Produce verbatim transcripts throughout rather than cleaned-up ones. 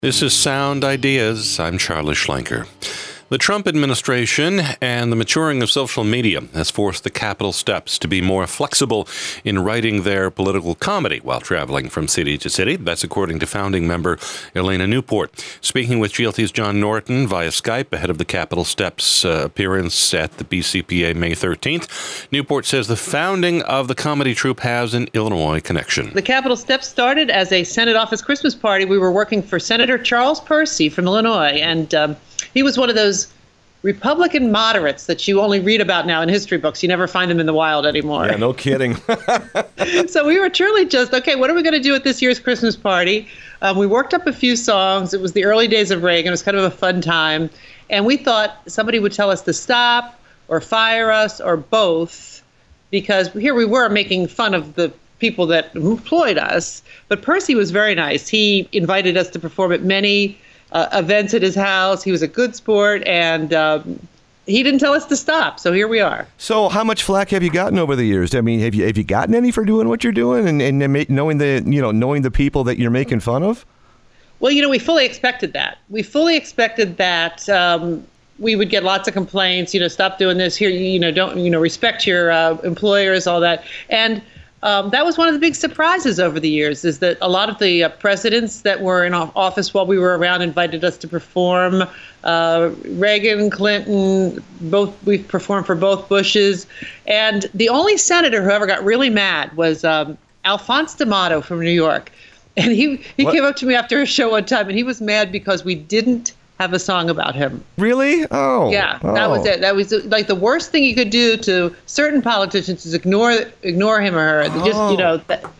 This is Sound Ideas. I'm Charlie Schlenker. The Trump administration and the maturing of social media has forced the Capitol Steps to be more flexible in writing their political comedy while traveling from city to city. That's according to founding member Elena Newport. Speaking with G L T's John Norton via Skype ahead of the Capitol Steps uh, appearance at the B C P A May thirteenth, Newport says the founding of the comedy troupe has an Illinois connection. The Capitol Steps started as a Senate office Christmas party. We were working for Senator Charles Percy from Illinois, and um, he was one of those Republican moderates that you only read about now in history books. You never find them in the wild anymore. Yeah, no kidding. So we were truly just, okay, what are we going to do at this year's Christmas party? Um, we worked up a few songs. It was the early days of Reagan. It was kind of a fun time. And we thought somebody would tell us to stop or fire us or both, because here we were making fun of the people that employed us. But Percy was very nice. He invited us to perform at many Uh, events at his house. He was a good sport, and um, he didn't tell us to stop. So here we are. So how much flack have you gotten over the years? I mean, have you have you gotten any for doing what you're doing and, and knowing the you know knowing the people that you're making fun of? Well, you know, we fully expected that. We fully expected that um, we would get lots of complaints. You know, stop doing this here. You, you know, don't you know respect your uh, employers, all that, and. Um, that was one of the big surprises over the years, is that a lot of the uh, presidents that were in office while we were around invited us to perform. Uh, Reagan, Clinton, both we've performed for both Bushes. And the only senator who ever got really mad was um, Alphonse D'Amato from New York. And he, he came up to me after a show one time, and he was mad because we didn't have a song about him. Really? Oh. Yeah, oh. that was it. That was like the worst thing you could do to certain politicians is ignore ignore him or her. Oh. Just, you know.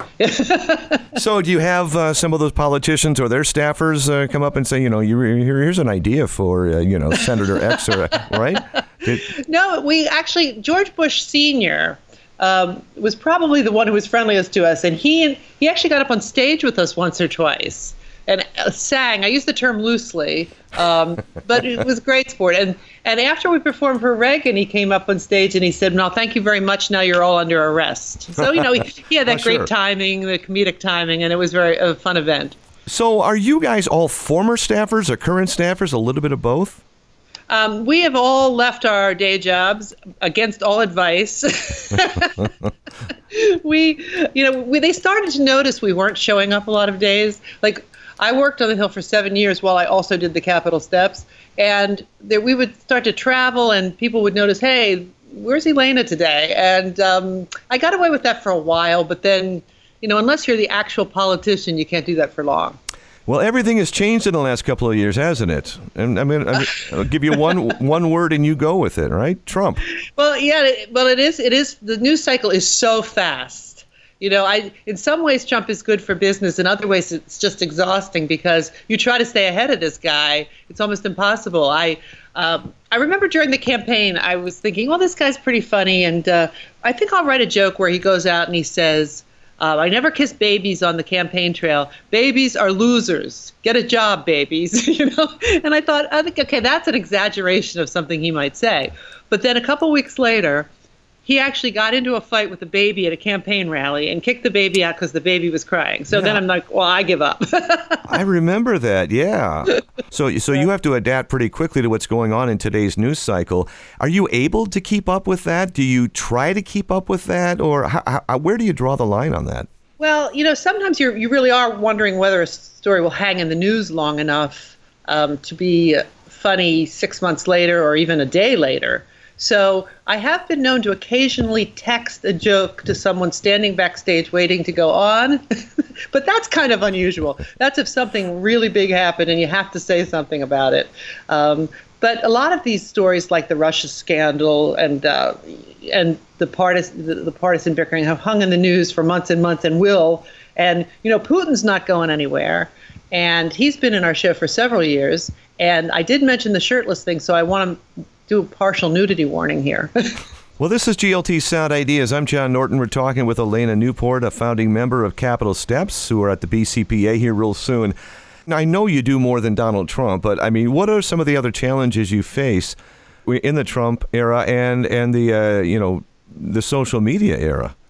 That So do you have uh, some of those politicians or their staffers uh, come up and say, you know, you, here's an idea for, uh, you know, Senator X, or, right? Did... No, we actually, George Bush Senior um, was probably the one who was friendliest to us. And he, he actually got up on stage with us once or twice and sang. I use the term loosely, um, but it was great sport. And and after we performed for Reagan, he came up on stage and he said, "No, thank you very much. Now you're all under arrest." So, you know, he, he had that oh, great sure. timing, the comedic timing, and it was very a fun event. So are you guys all former staffers or current staffers, a little bit of both? Um, we have all left our day jobs against all advice. we, you know, we, they started to notice we weren't showing up a lot of days. Like, I worked on the Hill for seven years while I also did the Capitol Steps, and there, we would start to travel, and people would notice, hey, where's Elena today? And um, I got away with that for a while, but then, you know, unless you're the actual politician, you can't do that for long. Well, everything has changed in the last couple of years, hasn't it? And I mean, I mean I'll give you one one word, and you go with it, right? Trump. Well, yeah, it, well, it is. It is. The news cycle is so fast. You know, I in some ways Trump is good for business. In other ways, it's just exhausting because you try to stay ahead of this guy. It's almost impossible. I um, I remember during the campaign, I was thinking, well, this guy's pretty funny, and uh, I think I'll write a joke where he goes out and he says, Uh, I never kiss babies on the campaign trail. Babies are losers. Get a job, babies. You know. And I thought, I think, okay, that's an exaggeration of something he might say. But then a couple weeks later, he actually got into a fight with a baby at a campaign rally and kicked the baby out because the baby was crying. So yeah. Then I'm like, well, I give up. I remember that, yeah. So so you have to adapt pretty quickly to what's going on in today's news cycle. Are you able to keep up with that? Do you try to keep up with that? Or how, how, where do you draw the line on that? Well, you know, sometimes you you really are wondering whether a story will hang in the news long enough um, to be funny six months later or even a day later. So I have been known to occasionally text a joke to someone standing backstage waiting to go on. But that's kind of unusual. That's if something really big happened and you have to say something about it. Um, but a lot of these stories, like the Russia scandal and uh, and the partisan the, the partisan bickering, have hung in the news for months and months and will. And, you know, Putin's not going anywhere. And he's been in our show for several years. And I did mention the shirtless thing, so I want to do a partial nudity warning here. Well, this is G L T Sound Ideas. I'm John Norton. We're talking with Elena Newport, a founding member of Capitol Steps, who are at the B C P A here real soon. Now, I know you do more than Donald Trump, but I mean, what are some of the other challenges you face in the Trump era and and the uh, you know the social media era?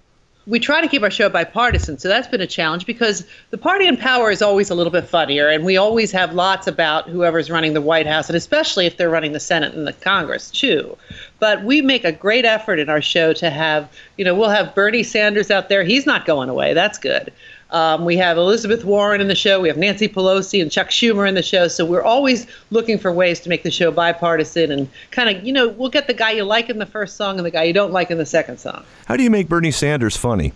we try to keep our show bipartisan, so that's been a challenge because the party in power is always a little bit funnier, and we always have lots about whoever's running the White House, and especially if they're running the Senate and the Congress, too. But we make a great effort in our show to have, you know, we'll have Bernie Sanders out there. He's not going away. That's good. Um, we have Elizabeth Warren in the show. We have Nancy Pelosi and Chuck Schumer in the show. So we're always looking for ways to make the show bipartisan and kind of, you know, we'll get the guy you like in the first song and the guy you don't like in the second song. How do you make Bernie Sanders funny?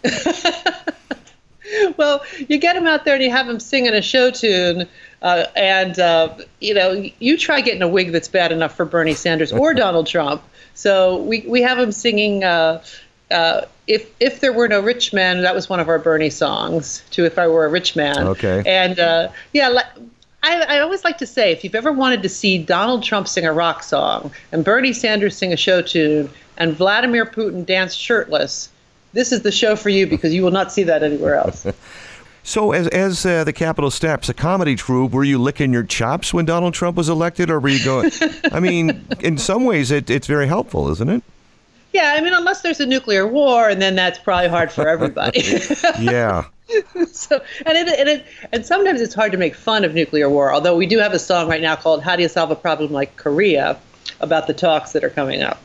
Well, you get him out there and you have him singing a show tune, uh, and, uh, you know, you try getting a wig that's bad enough for Bernie Sanders or Donald Trump. So we, we have him singing uh, uh, If If There Were No Rich Men. That was one of our Bernie songs, to If I Were a Rich Man. Okay. And, uh, yeah, I, I always like to say, if you've ever wanted to see Donald Trump sing a rock song and Bernie Sanders sing a show tune and Vladimir Putin dance shirtless, this is the show for you because you will not see that anywhere else. So as as uh, the Capitol Steps, a comedy troupe, were you licking your chops when Donald Trump was elected, or were you going? I mean, in some ways, it, it's very helpful, isn't it? Yeah, I mean, unless there's a nuclear war, and then that's probably hard for everybody. Yeah. So, and it, and it, and sometimes it's hard to make fun of nuclear war. Although we do have a song right now called "How Do You Solve a Problem Like Korea," about the talks that are coming up.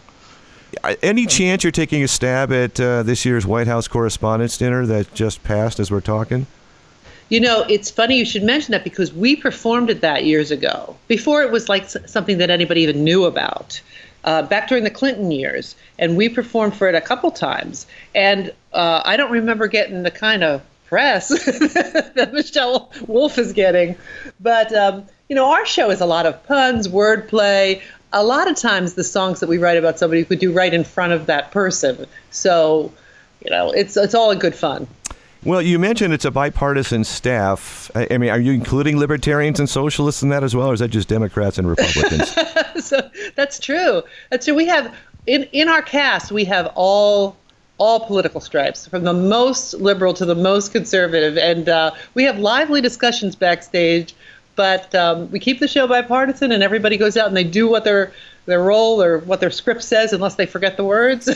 Any chance you're taking a stab at uh, this year's White House Correspondents' Dinner that just passed as we're talking? You know, it's funny you should mention that because we performed at that years ago, before it was like something that anybody even knew about, uh, back during the Clinton years. And we performed for it a couple times. And uh, I don't remember getting the kind of press that Michelle Wolf is getting. But, um, you know, our show is a lot of puns, wordplay. A lot of times the songs that we write about somebody we do right in front of that person. So, you know, it's it's all in good fun. Well, you mentioned it's a bipartisan staff. I, I mean, are you including libertarians and socialists in that as well, or is that just Democrats and Republicans? So that's true. That's true. We have in in our cast we have all all political stripes, from the most liberal to the most conservative, and uh, we have lively discussions backstage. But um, we keep the show bipartisan, and everybody goes out and they do what their their role or what their script says, unless they forget the words.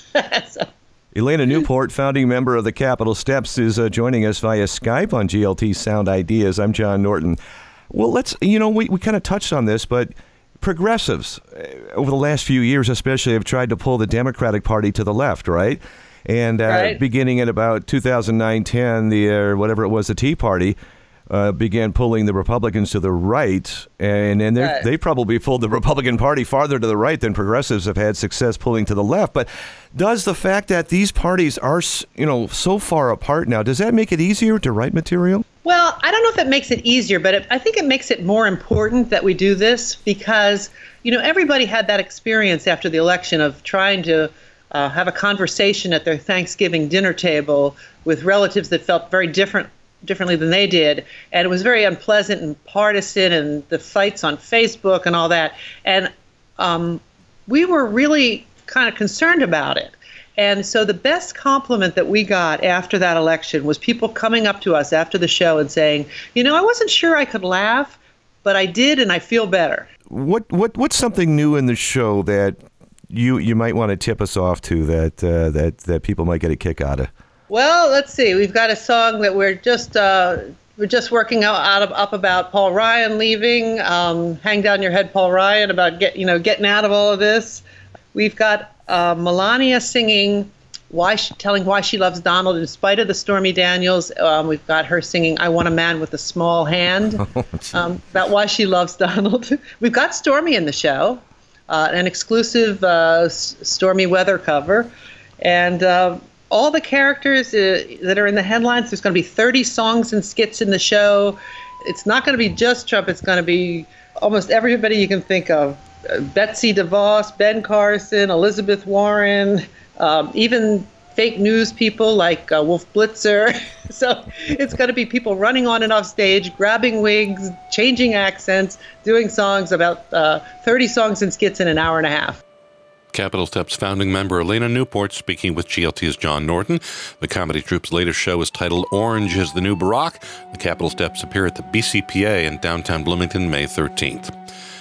So. Elena Newport, founding member of the Capitol Steps, is uh, joining us via Skype on G L T Sound Ideas. I'm John Norton. Well, let's, you know, we, we kind of touched on this, but progressives uh, over the last few years especially have tried to pull the Democratic Party to the left, right? And uh, right. beginning at about two thousand nine ten, the uh, whatever it was, the Tea Party, Uh, began pulling the Republicans to the right, and, and right. they probably pulled the Republican Party farther to the right than progressives have had success pulling to the left. But does the fact that these parties are, you know, so far apart now, does that make it easier to write material? Well, I don't know if it makes it easier, but it, I think it makes it more important that we do this because, you know, everybody had that experience after the election of trying to uh, have a conversation at their Thanksgiving dinner table with relatives that felt very different differently than they did, and it was very unpleasant and partisan, and the fights on Facebook and all that, and um, we were really kind of concerned about it. And so the best compliment that we got after that election was people coming up to us after the show and saying, you know, I wasn't sure I could laugh, but I did, and I feel better. What what what's something new in the show that you you might want to tip us off to that uh, that that people might get a kick out of? Well, let's see. We've got a song that we're just uh, we're just working out, out of, up about Paul Ryan leaving. Um, Hang down your head, Paul Ryan, about get you know getting out of all of this. We've got uh, Melania singing why she, telling why she loves Donald in spite of the Stormy Daniels. Um, we've got her singing I Want a Man with a Small Hand oh, um, about why she loves Donald. We've got Stormy in the show, uh, an exclusive uh, Stormy weather cover, and. Uh, All the characters uh, that are in the headlines, there's going to be thirty songs and skits in the show. It's not going to be just Trump. It's going to be almost everybody you can think of. Uh, Betsy DeVos, Ben Carson, Elizabeth Warren, um, even fake news people like uh, Wolf Blitzer. So it's going to be people running on and off stage, grabbing wigs, changing accents, doing songs, about uh, thirty songs and skits in an hour and a half. Capitol Steps founding member Elena Newport speaking with G L T's John Norton. The comedy troupe's latest show is titled Orange is the New Barack. The Capitol Steps appear at the B C P A in downtown Bloomington May thirteenth.